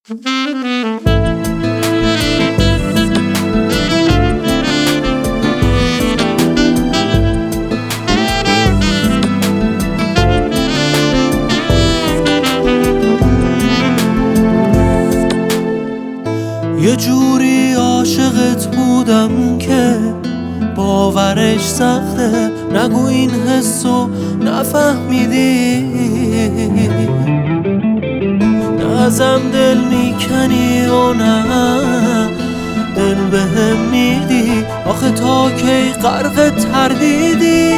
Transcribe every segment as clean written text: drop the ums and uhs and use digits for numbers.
یه جوری عاشقت بودم که باورش سخته، نگو این حسو نفهمیدی، نه ازم دل میکنی و نه دل بهم میدی، آخه تا کی غرق تردیدی؟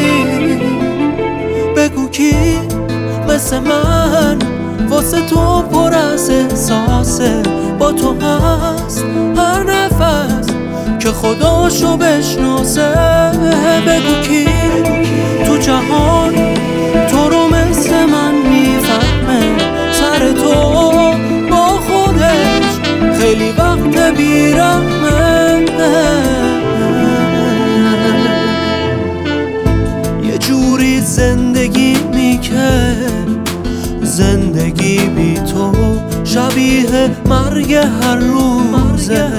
بگو کی مثل من واسه تو پر از احساسه، با تو هست هر نفس که خداشو بشناسه. بگو کی تو جهان تو رو مثل من میفهمه، سر تو با خودش خیلی وقت بیرحمه. یه جوری زندگی میکرد زندگی بی تو شبیه مرگ هر روزه،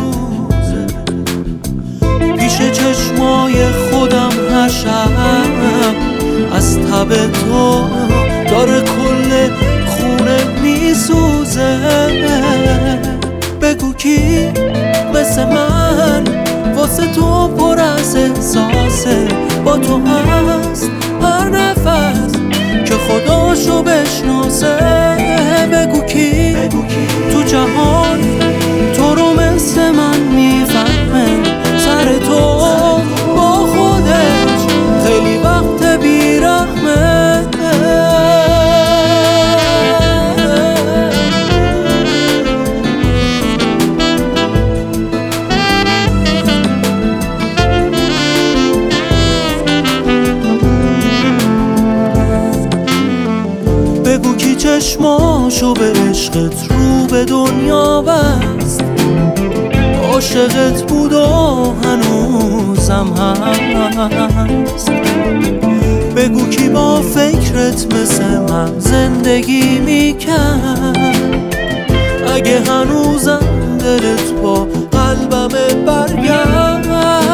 پیش چشمای خودم هر شب از تب تو داره کل خونه میسوزه. بگو کی مثل من واسه تو پر از احساسه، با تو هست هر نفس که خداشو بشناسه. بگو کی تو جهان تو رو مثل من میفهمه، سر تو با خودش خیلی وقت بیرحمه. بگو کی چشماشو به عشقت رو به دنیا بست، عاشقت بود و هنوزم هست. بگو کی با فکرت مثل من زندگی میکرد، اگه هنوزم دلت با قلبم برگرد.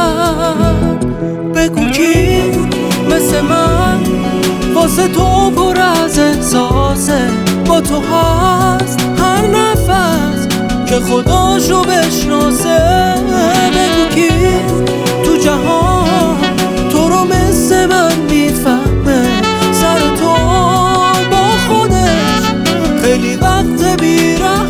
بگو کی مثل من واسه تو پر از احساسه، با تو هست هر نفس که خداشو بشناسه. بگو کی تو جهان تو رو مثل من میفهمه، سر تو با خودش خیلی وقت بیرحمه.